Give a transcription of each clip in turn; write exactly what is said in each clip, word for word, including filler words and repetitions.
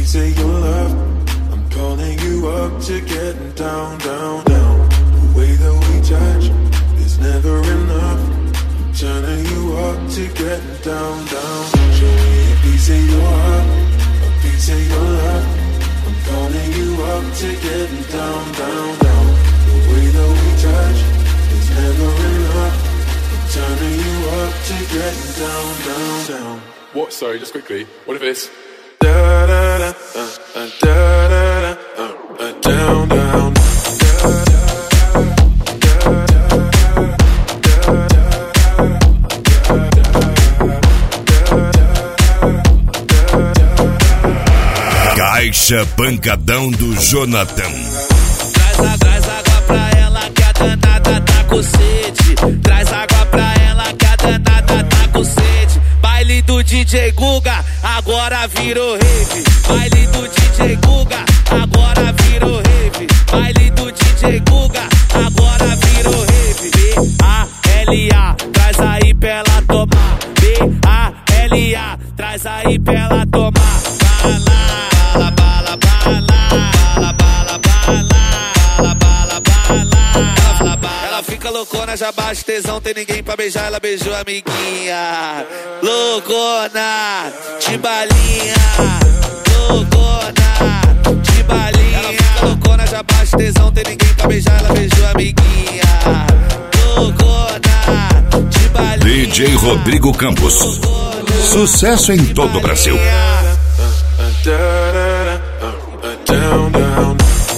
piece of your love. I'm calling you up to getting down, down, down. The way that we touch is never enough. I'm turning you up to getting down, down. Show me a piece of your heart, a piece of your love. I'm calling you up to getting down, down, down. The way that we touch is never enough. I'm turning you up to getting down, down, down. What? Sorry, just quickly. What if it's Da da da, uh, uh, da da da, uh, uh, down, down. Caixa Pancadão do Jonathan. Traz água, traz água pra ela que a danada tá com sede. Traz água pra ela que a danada tá com sede. Baile do D J Guga, agora virou rave. Baile do D J Guga, agora virou rave. Baile do D J Guga, agora virou rave. B A L A, traz aí pra ela tomar. B A L A, traz aí pra ela tomar. Bala, bala, bala, bala, bala, bala, bala, bala, bala. Ela fica loucona, já baixa tesão, tem ninguém pra beijar, ela beijou a amiguinha. Loucona, de balinha. Loucona, de balinha. Ela fica loucona, já baixa tesão, tem ninguém pra beijar, ela beijou a amiguinha. Loucona, de balinha. D J Rodrigo Campos. Sucesso em todo o Brasil. Da da da, uh, uh, down, down.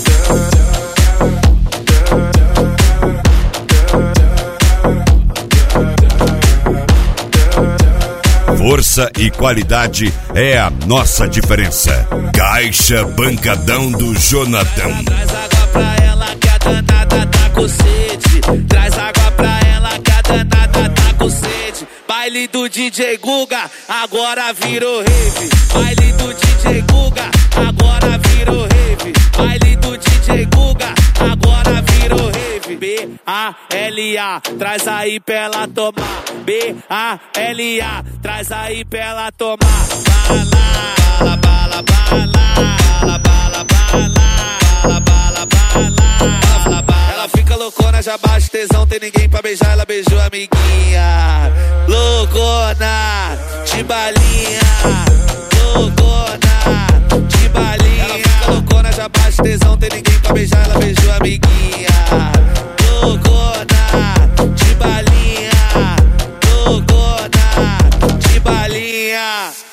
Força e qualidade é a nossa diferença. Caixa Pancadão do Jonathan. Traz água pra ela que a danada tá com sede. Traz água pra ela que a danada tá com sede. Baile do D J Guga, agora virou rave. Baile do D J Guga, agora virou rave. Baile do D J Guga, agora virou rave. B A L A, traz aí pra ela tomar. B A L A, traz aí pra ela tomar. Bala, bala, bala, bala, bala, bala, bala, bala, bala. Ela fica loucona, já baixa tesão, tem ninguém pra beijar, ela beijou a amiguinha. Loucona, de balinha. Loucona, de balinha. Ela fica loucona, já baixa tesão, tem ninguém pra beijar, ela beijou a amiguinha. Loucona, de balinha. Loucona, de balinha.